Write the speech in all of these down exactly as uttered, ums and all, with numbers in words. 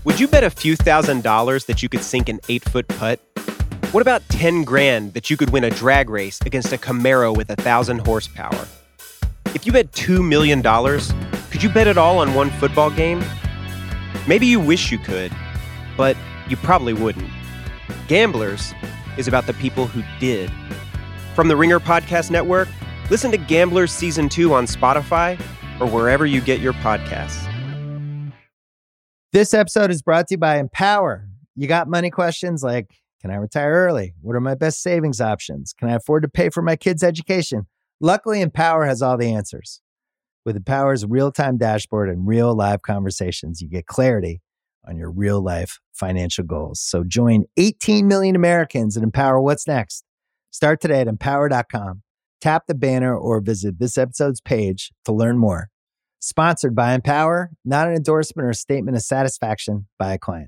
Would you bet a few thousand dollars that you could sink an eight-foot putt? What about ten grand that you could win a drag race against a Camaro with a thousand horsepower? If you bet two million dollars, could you bet it all on one football game? Maybe you wish you could, but you probably wouldn't. Gamblers is about the people who did. From the Ringer Podcast Network, listen to Gamblers Season two on Spotify or wherever you get your podcasts. This episode is brought to you by Empower. You got money questions like, can I retire early? What are my best savings options? Can I afford to pay for my kids' education? Luckily, Empower has all the answers. With Empower's real-time dashboard and real live conversations, you get clarity on your real-life financial goals. So join eighteen million Americans and Empower What's Next. Start today at empower dot com. Tap the banner or visit this episode's page to learn more. Sponsored by Empower, not an endorsement or a statement of satisfaction by a client.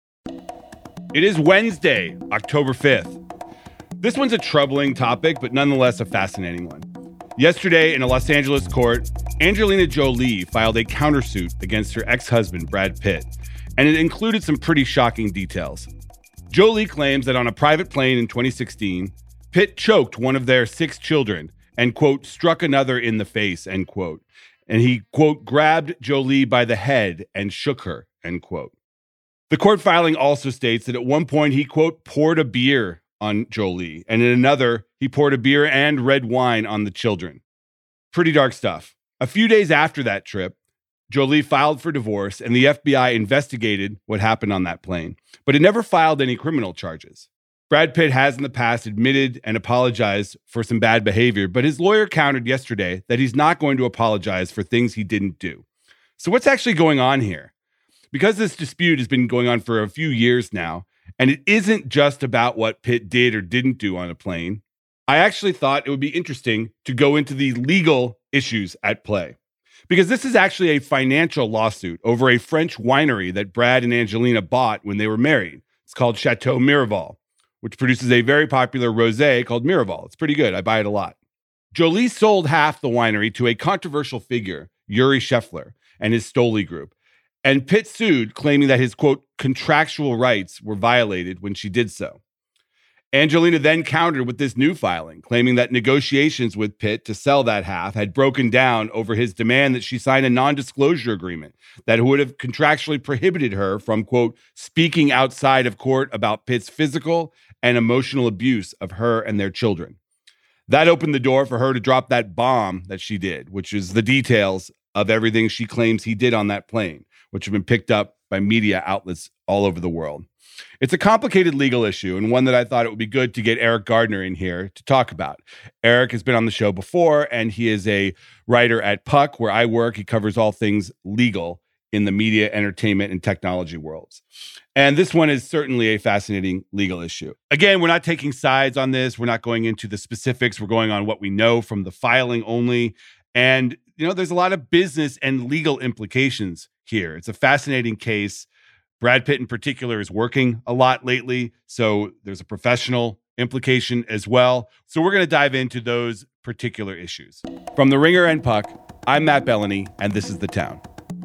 It is Wednesday, October fifth. This one's a troubling topic, but nonetheless a fascinating one. Yesterday, in a Los Angeles court, Angelina Jolie filed a countersuit against her ex-husband, Brad Pitt, and it included some pretty shocking details. Jolie claims that on a private plane in twenty sixteen, Pitt choked one of their six children and, quote, struck another in the face, end quote. And he, quote, grabbed Jolie by the head and shook her, end quote. The court filing also states that at one point he, quote, poured a beer on Jolie, and in another, he poured a beer and red wine on the children. Pretty dark stuff. A few days after that trip, Jolie filed for divorce, and the F B I investigated what happened on that plane, but it never filed any criminal charges. Brad Pitt has in the past admitted and apologized for some bad behavior, but his lawyer countered yesterday that he's not going to apologize for things he didn't do. So what's actually going on here? Because this dispute has been going on for a few years now, and it isn't just about what Pitt did or didn't do on a plane, I actually thought it would be interesting to go into the legal issues at play. Because this is actually a financial lawsuit over a French winery that Brad and Angelina bought when they were married. It's called Chateau Miraval, which produces a very popular rosé called Miraval. It's pretty good. I buy it a lot. Jolie sold half the winery to a controversial figure, Yuri Scheffler, and his Stoli group. And Pitt sued, claiming that his, quote, contractual rights were violated when she did so. Angelina then countered with this new filing, claiming that negotiations with Pitt to sell that half had broken down over his demand that she sign a non-disclosure agreement that would have contractually prohibited her from, quote, speaking outside of court about Pitt's physical and emotional abuse of her and their children. That opened the door for her to drop that bomb that she did, which is the details of everything she claims he did on that plane, which have been picked up by media outlets all over the world. It's a complicated legal issue and one that I thought it would be good to get Eric Gardner in here to talk about. Eric has been on the show before, and he is a writer at Puck, where I work. He covers all things legal in the media, entertainment, and technology worlds. And this one is certainly a fascinating legal issue. Again, we're not taking sides on this. We're not going into the specifics. We're going on what we know from the filing only. And, you know, there's a lot of business and legal implications here. It's a fascinating case. Brad Pitt in particular is working a lot lately, so there's a professional implication as well. So we're going to dive into those particular issues. From The Ringer and Puck, I'm Matt Bellany, and this is The Town.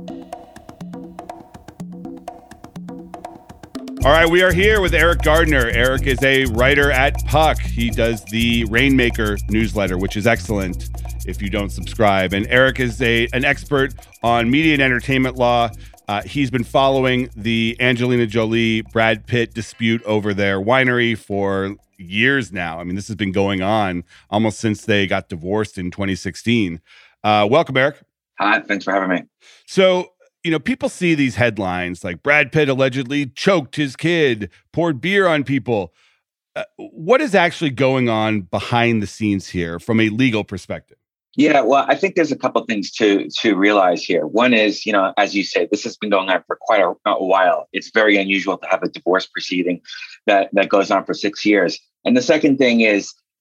All right, we are here with Eric Gardner. Eric is a writer at Puck. He does the Rainmaker newsletter, which is excellent if you don't subscribe. And Eric is a an expert on media and entertainment law. Uh, he's been following the Angelina Jolie, Brad Pitt dispute over their winery for years now. I mean, this has been going on almost since they got divorced in twenty sixteen. Uh, welcome, Eric. Hi, thanks for having me. So, you know, people see these headlines like Brad Pitt allegedly choked his kid, poured beer on people. Uh, what is actually going on behind the scenes here from a legal perspective? Yeah, well, I think there's a couple of things to to realize here. One is, you know, as you say, this has been going on for quite a, a while. It's very unusual to have a divorce proceeding that, that goes on for six years. And the second thing is,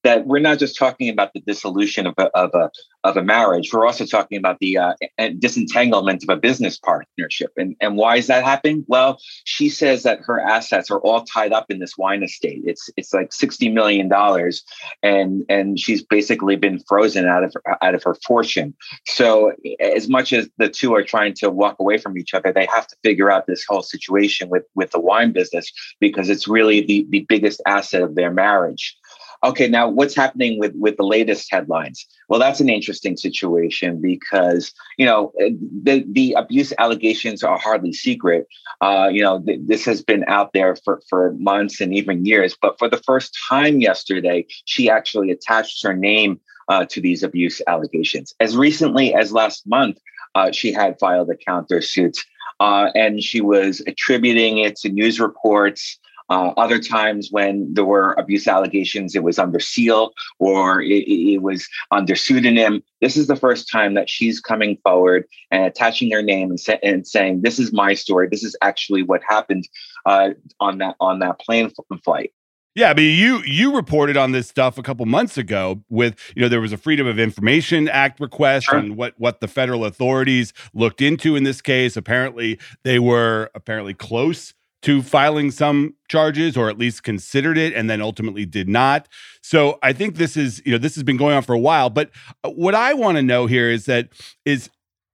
that we're not just talking about the dissolution of a, of a, of a marriage. We're also talking about the uh, disentanglement of a business partnership. And, and why is that happening? Well, she says that her assets are all tied up in this wine estate. It's it's like sixty million dollars, and and she's basically been frozen out of out of her fortune. So as much as the two are trying to walk away from each other, they have to figure out this whole situation with, with the wine business, because it's really the, the biggest asset of their marriage. Okay, now what's happening with, with the latest headlines? Well, that's an interesting situation because, you know, the, the abuse allegations are hardly secret. Uh, you know, th- this has been out there for, for months and even years. But for the first time yesterday, she actually attached her name uh, to these abuse allegations. As recently as last month, uh, she had filed a countersuit, uh, and she was attributing it to news reports. Uh, other times when there were abuse allegations, it was under seal or it, it was under pseudonym. This is the first time that she's coming forward and attaching her name and, sa- and saying, this is my story. This is actually what happened uh, on that on that plane flight. Yeah, but you you reported on this stuff a couple months ago with, you know, there was a Freedom of Information Act request Sure. on what, what the federal authorities looked into in this case. Apparently, they were apparently close to filing some charges, or at least considered it, and then ultimately did not. So I think this is, you know, this has been going on for a while. But what I want to know here is that is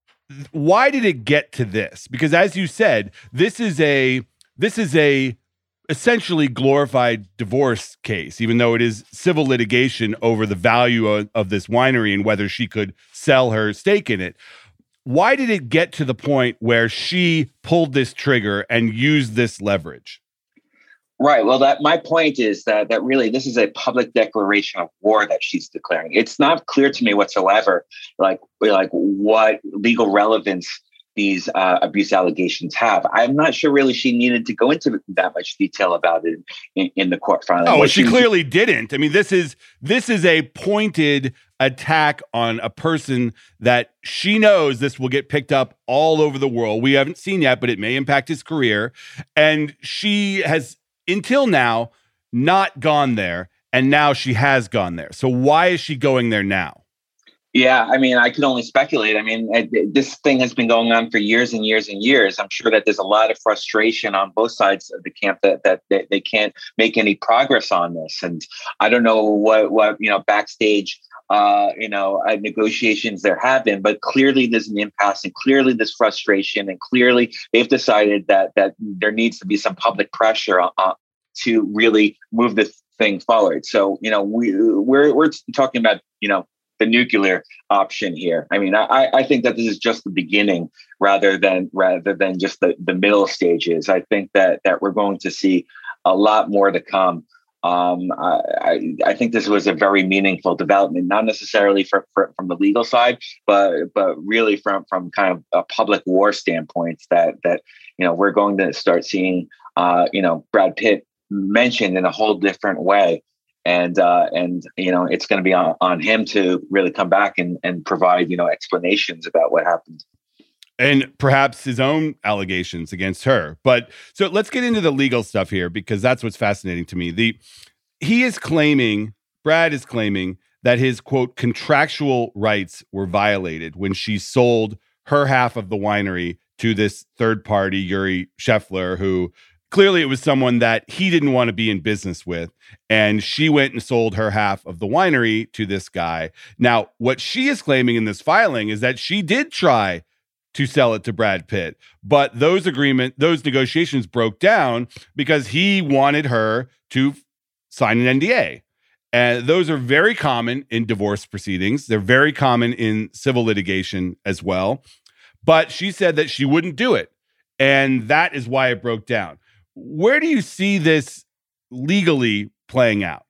why did it get to this? Because as you said, this is a this is a essentially glorified divorce case, even though it is civil litigation over the value of, of this winery and whether she could sell her stake in it. Why did it get to the point where she pulled this trigger and used this leverage? Right. Well, that my point is that that really this is a public declaration of war that she's declaring. It's not clear to me whatsoever, like like what legal relevance these uh, abuse allegations have. I'm not sure really she needed to go into that much detail about it in, in the court filing. Oh, well, What she was- clearly didn't. I mean, this is this is a pointed attack on a person that she knows this will get picked up all over the world. We haven't seen yet, but it may impact his career. And she has, until now, not gone there. And now she has gone there. So why is she going there now? Yeah, I mean, I can only speculate. I mean, it, this thing has been going on for years and years and years. I'm sure that there's a lot of frustration on both sides of the camp that that they, they can't make any progress on this. And I don't know what what you know backstage uh, you know uh, negotiations there have been, but clearly there's an impasse, and clearly there's frustration, and clearly they've decided that that there needs to be some public pressure uh, to really move this thing forward. So you know we we're we're talking about you know. the nuclear option here. I mean, I, I think that this is just the beginning rather than rather than just the, the middle stages. I think that that we're going to see a lot more to come. Um, I, I think this was a very meaningful development, not necessarily for, for, from the legal side, but but really from from kind of a public war standpoint. That that you know we're going to start seeing uh, you know Brad Pitt mentioned in a whole different way. And, uh, and you know, it's going to be on, on him to really come back and, and provide, you know, explanations about what happened. And perhaps his own allegations against her. But so let's get into the legal stuff here, because that's what's fascinating to me. The he is claiming, Brad is claiming that his, quote, contractual rights were violated when she sold her half of the winery to this third party, Yuri Scheffler, who clearly it was someone that he didn't want to be in business with. And she went and sold her half of the winery to this guy. Now, what she is claiming in this filing is that she did try to sell it to Brad Pitt, but those agreement, those negotiations broke down because he wanted her to sign an N D A. And those are very common in divorce proceedings. They're very common in civil litigation as well. But she said that she wouldn't do it. And that is why it broke down. Where do you see this legally playing out?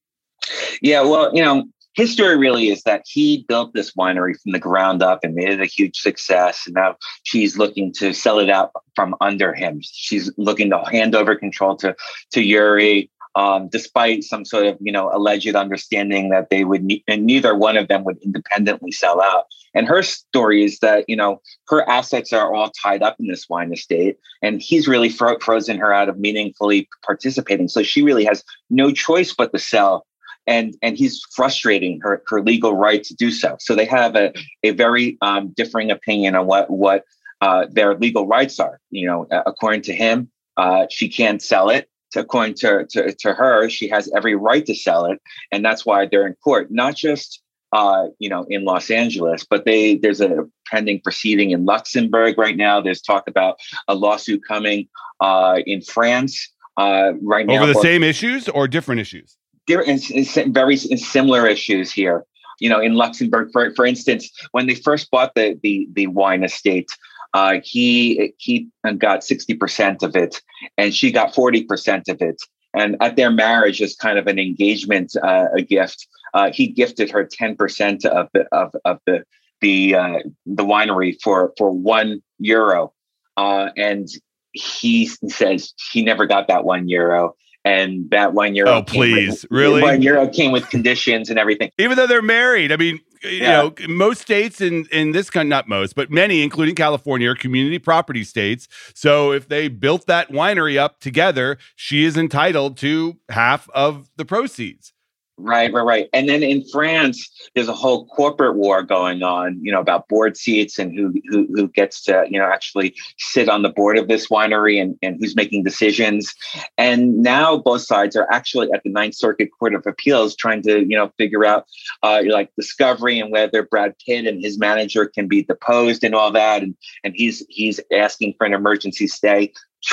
Yeah, well, you know, his story really is that he built this winery from the ground up and made it a huge success. And now she's looking to sell it out from under him. She's looking to hand over control to, to Yuri, um, despite some sort of, you know, alleged understanding that they would, ne- and neither one of them would independently sell out. And her story is that, you know, her assets are all tied up in this wine estate, and he's really fro- frozen her out of meaningfully participating. So she really has no choice but to sell and and he's frustrating her her legal right to do so. So they have a a very um, differing opinion on what what uh, their legal rights are. You know, according to him, uh, she can't sell it. According to, to to her, she has every right to sell it, and that's why they're in court. Not just uh, you know in Los Angeles, but they there's a pending proceeding in Luxembourg right now. There's talk about a lawsuit coming uh, in France uh, right now over the for, same issues or different issues. There is very similar issues here. You know, in Luxembourg, for for instance, when they first bought the the the wine estate. Uh, he he got sixty percent of it, and she got forty percent of it. And at their marriage, as kind of an engagement, uh, a gift, uh, he gifted her ten percent of the of of the the uh, the winery for for one euro. Uh, and he says he never got that one euro. And that one euro, oh please, with, really? One euro came with conditions and everything. Even though they're married, I mean, you yeah. know, most states in in this country, not most, but many, including California, are community property states. So if they built that winery up together, she is entitled to half of the proceeds. Right, right, right. And then in France, there's a whole corporate war going on, you know, about board seats and who who who gets to, you know, actually sit on the board of this winery and, and who's making decisions. And now both sides are actually at the Ninth Circuit Court of Appeals trying to, you know, figure out uh, like discovery and whether Brad Pitt and his manager can be deposed and all that. And and he's he's asking for an emergency stay.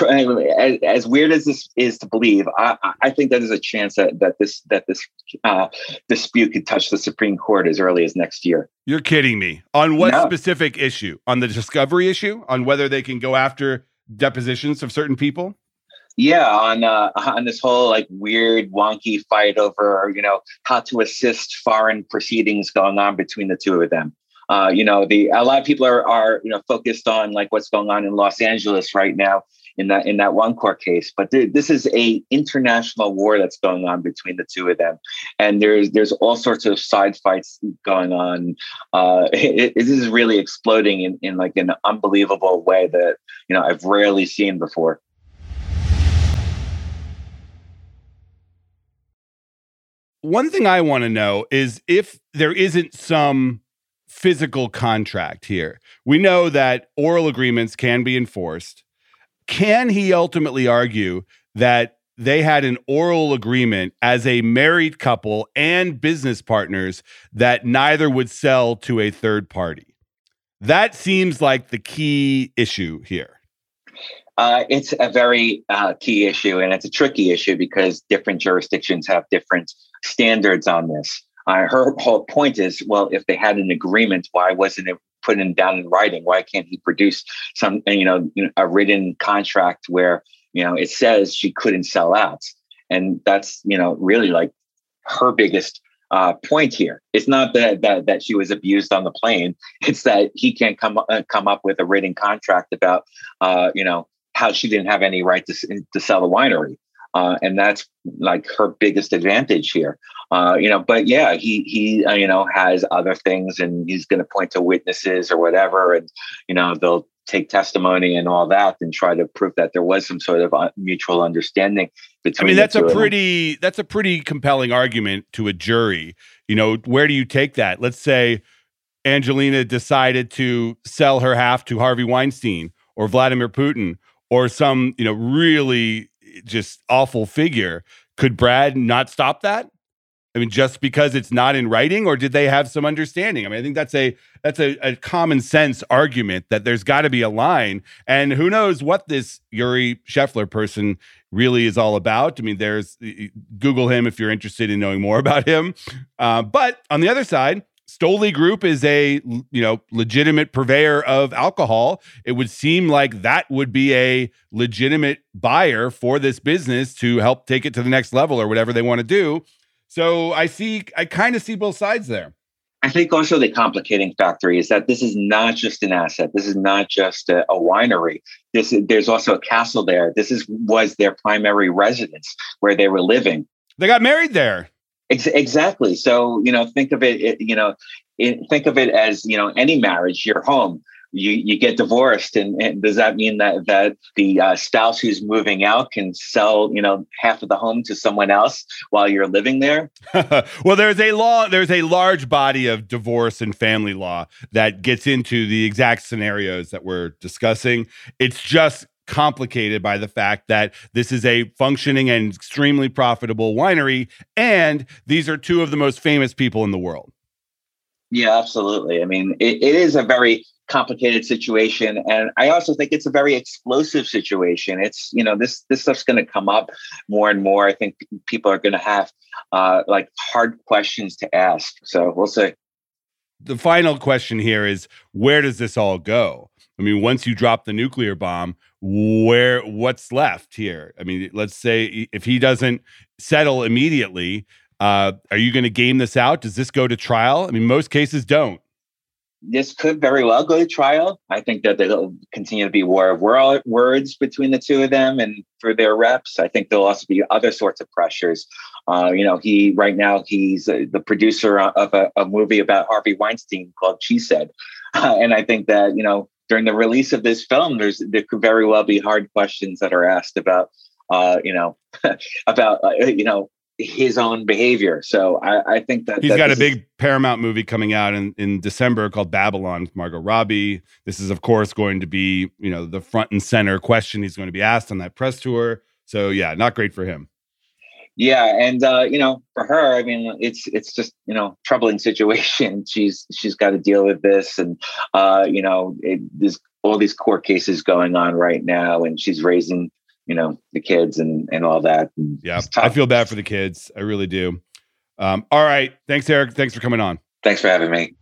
As, as weird as this is to believe, I, I think that there's a chance that, that this that this uh, dispute could touch the Supreme Court as early as next year. You're kidding me. On what No. specific issue? On the discovery issue? On whether they can go after depositions of certain people? Yeah, on uh, on this whole like weird, wonky fight over, you know, how to assist foreign proceedings going on between the two of them. Uh, you know, the a lot of people are are you know focused on like what's going on in Los Angeles right now. In that in that one court case, but th- this is a international war that's going on between the two of them, and there's there's all sorts of side fights going on. Uh, it, it, this is really exploding in, in like an unbelievable way that you know I've rarely seen before. One thing I want to know is if there isn't some physical contract here. We know that oral agreements can be enforced. Can he ultimately argue that they had an oral agreement as a married couple and business partners that neither would sell to a third party? That seems like the key issue here. Uh, it's a very uh, key issue, and it's a tricky issue because different jurisdictions have different standards on this. Uh, her whole point is, well, if they had an agreement, why wasn't it put in down in writing? Why can't he produce some, you know, a written contract where, you know, it says she couldn't sell out? And that's, you know, really like her biggest uh, point here. It's not that, that that she was abused on the plane. It's that he can't come uh, come up with a written contract about, uh, you know, how she didn't have any right to to sell the winery. Uh, and that's like her biggest advantage here, uh, you know. But yeah, he he uh, you know has other things, and he's going to point to witnesses or whatever, and you know they'll take testimony and all that, and try to prove that there was some sort of uh, mutual understanding between. I mean, that's the two a pretty that's a pretty compelling argument to a jury. You know, where do you take that? Let's say Angelina decided to sell her half to Harvey Weinstein or Vladimir Putin or some you know really just awful figure. Could Brad not stop that? I mean, just because it's not in writing, or did they have some understanding? I mean, I think that's a that's a, a common sense argument that there's got to be a line. And who knows what this Yuri Scheffler person really is all about. I mean, there's Google him if you're interested in knowing more about him. Uh, but on the other side, Stoli Group is a you know legitimate purveyor of alcohol. It would seem like that would be a legitimate buyer for this business to help take it to the next level or whatever they want to do. So I see, I kind of see both sides there. I think also the complicating factor is that this is not just an asset. This is not just a, a winery. This there's also a castle there. This is was their primary residence where they were living. They got married there. Ex- exactly. So, you know, think of it, it you know, it, think of it as, you know, any marriage, your home. you you get divorced, and, and does that mean that that the uh, spouse who's moving out can sell, you know, half of the home to someone else while you're living there? Well, there's a law, there's a large body of divorce and family law that gets into the exact scenarios that we're discussing. It's just complicated by the fact that this is a functioning and extremely profitable winery, and these are two of the most famous people in the world. Yeah, absolutely. I mean, it, it is a very complicated situation, and I also think it's a very explosive situation. It's, you know, this this stuff's going to come up more and more. I think people are going to have uh, like hard questions to ask. So we'll see. The final question here is, where does this all go? I mean, once you drop the nuclear bomb, where what's left here? I mean, let's say if he doesn't settle immediately, uh, are you going to game this out? Does this go to trial? I mean, most cases don't. This could very well go to trial. I think that there'll continue to be war of wor- words between the two of them and for their reps. I think there'll also be other sorts of pressures. Uh, you know, he right now he's uh, the producer of a, a movie about Harvey Weinstein called She Said, uh, and I think that, you know, during the release of this film, there's there could very well be hard questions that are asked about, uh, you know, about uh, you know. his own behavior. So I, I think that he's that got a is, big Paramount movie coming out in, in December called Babylon with Margot Robbie. This is, of course, going to be, you know, the front and center question he's going to be asked on that press tour. So yeah, not great for him. Yeah, and uh, you know, for her, I mean, it's it's just, you know, troubling situation. She's she's got to deal with this, and uh, you know, it, there's all these court cases going on right now, and she's raising, you know, the kids and, and all that. And yeah, I feel bad for the kids. I really do. Um, all right. Thanks, Eric. Thanks for coming on. Thanks for having me.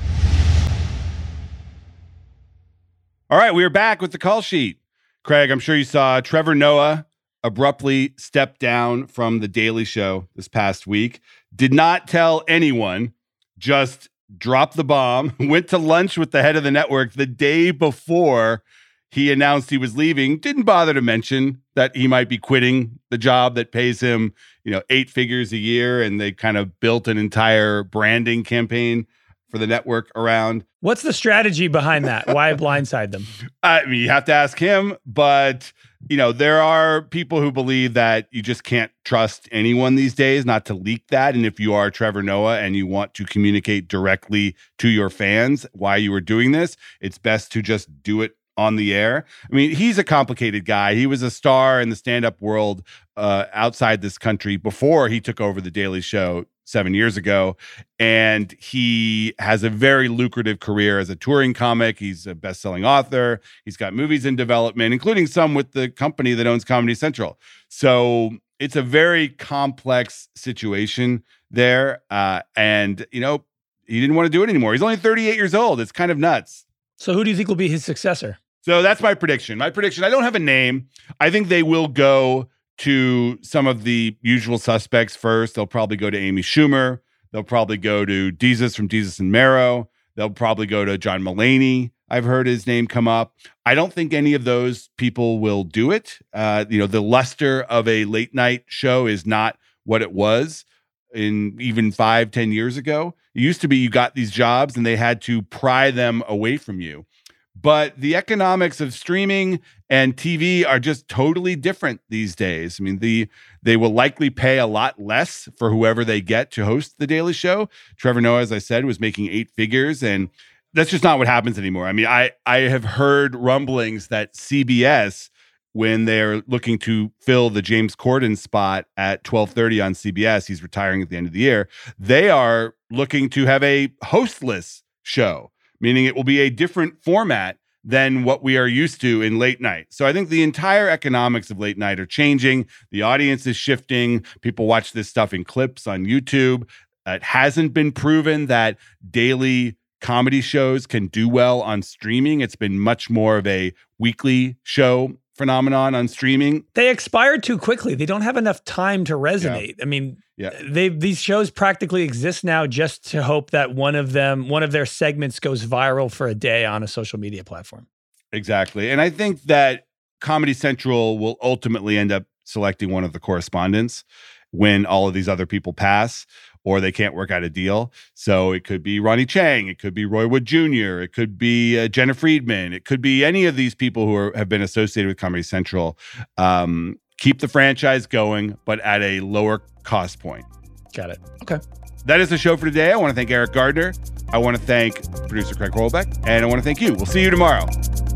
All right. We're back with the call sheet. Craig, I'm sure you saw Trevor Noah abruptly stepped down from The Daily Show this past week. Did not tell anyone, just dropped the bomb, went to lunch with the head of the network the day before he announced he was leaving. Didn't bother to mention that he might be quitting the job that pays him, you know, eight figures a year. And they kind of built an entire branding campaign for the network around. What's the strategy behind that? Why blindside them? I mean, you have to ask him, but you know, there are people who believe that you just can't trust anyone these days not to leak that. And if you are Trevor Noah and you want to communicate directly to your fans why you were doing this, it's best to just do it on the air. I mean, he's a complicated guy. He was a star in the stand-up world uh, outside this country before he took over The Daily Show seven years ago. And he has a very lucrative career as a touring comic. He's a best-selling author. He's got movies in development, including some with the company that owns Comedy Central. So it's a very complex situation there. Uh, and, you know, he didn't want to do it anymore. He's only thirty-eight years old. It's kind of nuts. So who do you think will be his successor? So that's my prediction. My prediction, I don't have a name. I think they will go to some of the usual suspects first. They'll probably go to Amy Schumer. They'll probably go to Desus from Desus and Mero. They'll probably go to John Mulaney. I've heard his name come up. I don't think any of those people will do it. Uh, you know, the luster of a late night show is not what it was in even five, ten years ago. It used to be you got these jobs and they had to pry them away from you. But the economics of streaming and T V are just totally different these days. I mean, the they will likely pay a lot less for whoever they get to host The Daily Show. Trevor Noah, as I said, was making eight figures, and that's just not what happens anymore. I mean, I, I have heard rumblings that C B S, when they're looking to fill the James Corden spot at twelve thirty on C B S, he's retiring at the end of the year, they are looking to have a hostless show, meaning it will be a different format than what we are used to in late night. So I think the entire economics of late night are changing. The audience is shifting. People watch this stuff in clips on YouTube. It hasn't been proven that daily comedy shows can do well on streaming. It's been much more of a weekly show phenomenon on streaming. They expired too quickly. They don't have enough time to resonate. Yeah. I mean, yeah. they these shows practically exist now just to hope that one of them, one of their segments goes viral for a day on a social media platform. Exactly. And I think that Comedy Central will ultimately end up selecting one of the correspondents when all of these other people pass, or they can't work out a deal. So it could be Ronnie Chang, it could be Roy Wood Junior, it could be uh, Jenna Friedman, it could be any of these people who are, have been associated with Comedy Central. Um, keep the franchise going, but at a lower cost point. Got it. Okay. That is the show for today. I want to thank Eric Gardner. I want to thank producer Craig Rolbeck, and I want to thank you. We'll see you tomorrow.